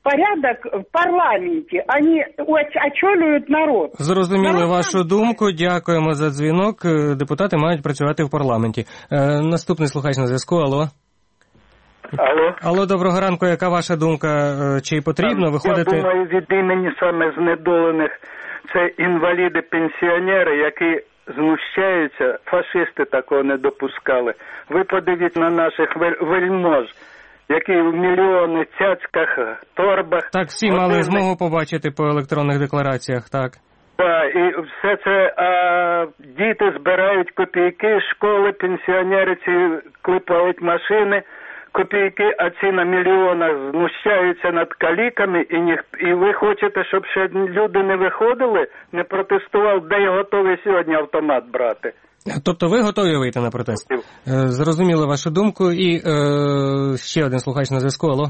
порядок в парламенте. Они очолюють народ. Зрозуміли народ вашу нам... думку. Дякуємо за дзвінок. Депутати мають працювати в парламенті. Е, наступний слухач на зв'язку. Алло. Алло. Алло, доброго ранку. Яка ваша думка? Чи потрібно виходити? Я думаю, від імені саме знедолених це інваліди-пенсіонери, які знущаються. Фашисти такого не допускали. Ви подивіться на наших вельмож, які в мільйони цяцьках, торбах. Так, всі мали Один... змогу побачити по електронних деклараціях, так. Так, і все це, а діти збирають копійки, школи, пенсіонери ці клепають машини, копійки, а ці на мільйонах знущаються над каліками, і, ні, і ви хочете, щоб ще люди не виходили, не протестували, де я готовий сьогодні автомат брати. Тобто ви готові вийти на протест? Зрозуміли вашу думку. І е, ще один слухач на зв'язку. Алло.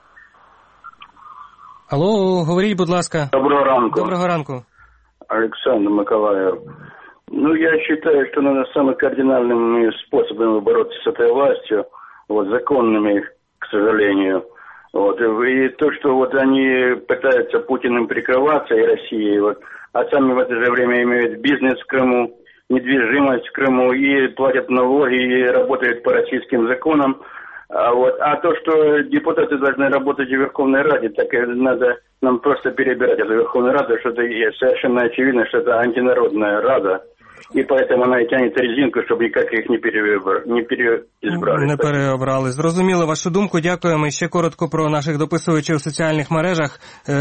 Алло, говоріть, будь ласка. Доброго ранку. Доброго ранку. Александр Николаев. Ну, я считаю, что надо самыми кардинальными способами бороться с этой властью, вот, законными, к сожалению. Вот, и то, что вот они пытаются Путиным прикрываться и Россией, вот, а сами в это же время имеют бизнес в Крыму, недвижимость в Крыму, и платят налоги, и работают по российским законам. А, вот, а то, что депутаты должны работать в Верховной Раде, так и надо нам просто перебирать эту Верховную Раду, что это совершенно очевидно, что это антинародная Рада. І поэтому вона і тягне резинку, щоб ніяк їх не переобрали. Не, переизбрали. не переобрали. Зрозуміли вашу думку. Дякуємо. І ще коротко про наших дописувачів у соціальних мережах.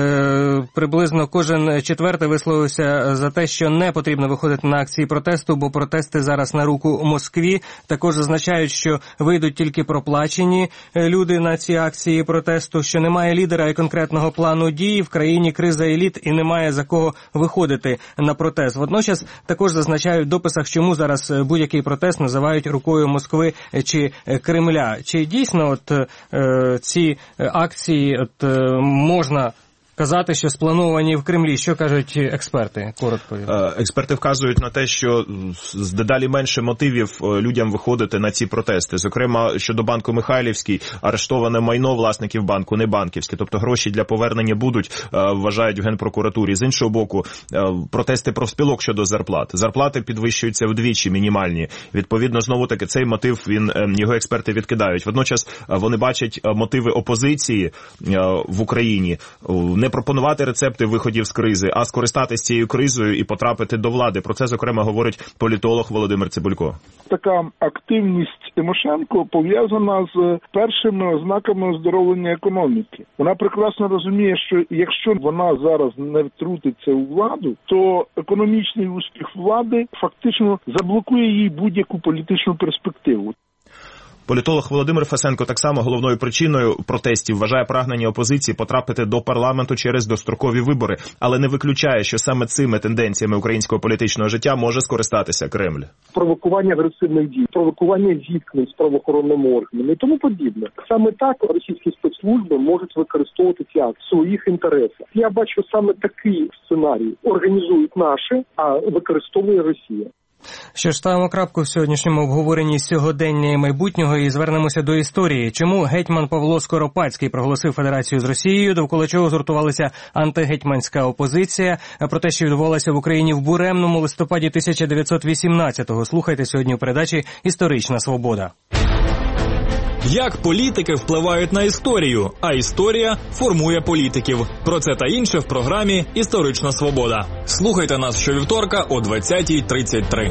Е, приблизно кожен четвертий висловився за те, що не потрібно виходити на акції протесту, бо протести зараз на руку Москві. Також зазначають, що вийдуть тільки проплачені люди на ці акції протесту, що немає лідера і конкретного плану дій, в країні криза еліт і немає за кого виходити на протест. Водночас також зазначають в дописах, чому зараз будь-який протест називають рукою Москви чи Кремля. Чи дійсно от е, ці акції от е, можна казати, що сплановані в Кремлі? Що кажуть експерти? Коротко. Експерти вказують на те, що дедалі менше мотивів людям виходити на ці протести. Зокрема, щодо банку Михайлівський, арештоване майно власників банку не банківське. Тобто гроші для повернення будуть, вважають в Генпрокуратурі. З іншого боку, протести профспілок щодо зарплат. Зарплати підвищуються вдвічі мінімальні. Відповідно, знову-таки, цей мотив, він, його експерти відкидають. Водночас вони бачать мотиви опозиції в Україні. Не пропонувати рецепти виходів з кризи, а скористатися цією кризою і потрапити до влади. Про це, зокрема, говорить політолог Володимир Цибулько. Така активність Тимошенко пов'язана з першими ознаками оздоровлення економіки. Вона прекрасно розуміє, що якщо вона зараз не втрутиться у владу, то економічний успіх влади фактично заблокує їй будь-яку політичну перспективу. Політолог Володимир Фесенко так само головною причиною протестів вважає прагнення опозиції потрапити до парламенту через дострокові вибори, але не виключає, що саме цими тенденціями українського політичного життя може скористатися Кремль. Провокування агресивних дій, провокування зіткнень з правоохоронними органами і тому подібне. Саме так російські спецслужби можуть використовувати ці акції в своїх інтересах. Я бачу саме такий сценарій. Організують наші, а використовує Росія. Що ж, ставимо крапку в сьогоднішньому обговоренні сьогодення і майбутнього і звернемося до історії. Чому гетьман Павло Скоропадський проголосив федерацію з Росією, довкола чого згуртувалася антигетьманська опозиція, про те, що відбувалося в Україні в буремному листопаді тисяча дев'ятсот вісімнадцятого. Слухайте сьогодні у передачі «Історична свобода». Як політики впливають на історію, а історія формує політиків. Про це та інше в програмі «Історична свобода». Слухайте нас щовівторка о двадцятій тридцять три.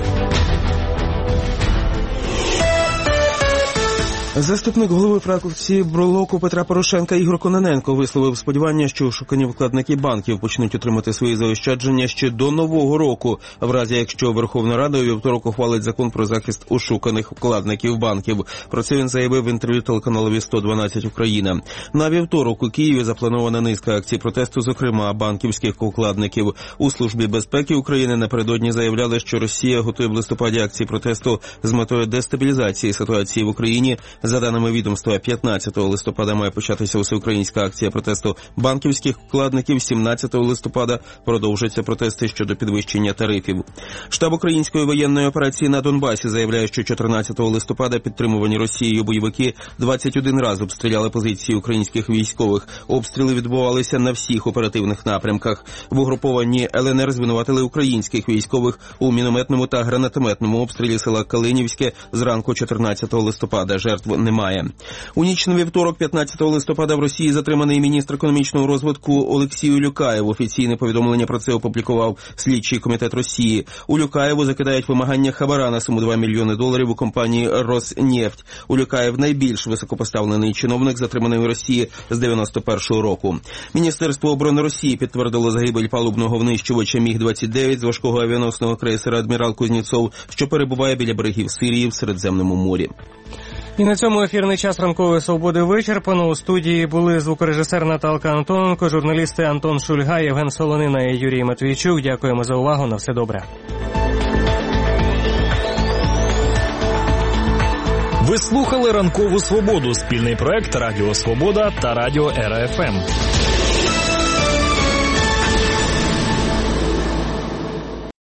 Заступник голови фракції блоку Петра Порошенка Ігор Кононенко висловив сподівання, що ошукані вкладники банків почнуть отримати свої заощадження ще до Нового року, в разі якщо Верховна Рада у вівторок ухвалить закон про захист ошуканих вкладників банків. Про це він заявив в інтерв'ю телеканалові сто дванадцять Україна. На вівторок у Києві запланована низка акцій протесту, зокрема банківських вкладників. У Службі безпеки України напередодні заявляли, що Росія готує в листопаді акції протесту з метою дестабілізації ситуації в Україні За даними відомства, п'ятнадцятого листопада має початися всеукраїнська акція протесту банківських вкладників, сімнадцятого листопада продовжаться протести щодо підвищення тарифів. Штаб української воєнної операції на Донбасі заявляє, що чотирнадцятого листопада підтримувані Росією бойовики двадцять один раз обстріляли позиції українських військових. Обстріли відбувалися на всіх оперативних напрямках. В угрупованні Л Н Р звинуватили українських військових у мінометному та гранатометному обстрілі села Калинівське зранку чотирнадцятого листопада. Жертв немає. У ніч на вівторок, п'ятнадцятого листопада, в Росії затриманий міністр економічного розвитку Олексій Улюкаєв. Офіційне повідомлення про це опублікував слідчий комітет Росії. Улюкаєву закидають вимагання хабара на суму два мільйони доларів у компанії «Роснефть». Улюкаєв – найбільш високопоставлений чиновник, затриманий в Росії з дев'яносто першого року. Міністерство оборони Росії підтвердило загибель палубного винищувача Міг двадцять дев'ять з важкого авіаносного крейсера «Адмірал Кузнєцов», що перебуває біля берегів Сирії в Середземному морі. І на цьому ефірний час «Ранкової свободи» вичерпано. У студії були звукорежисер Наталка Антоненко, журналісти Антон Шульга, Євген Солонина і Юрій Матвійчук. Дякуємо за увагу. На все добре. Ви слухали «Ранкову свободу» – спільний проект Радіо Свобода та Радіо Р Ф М.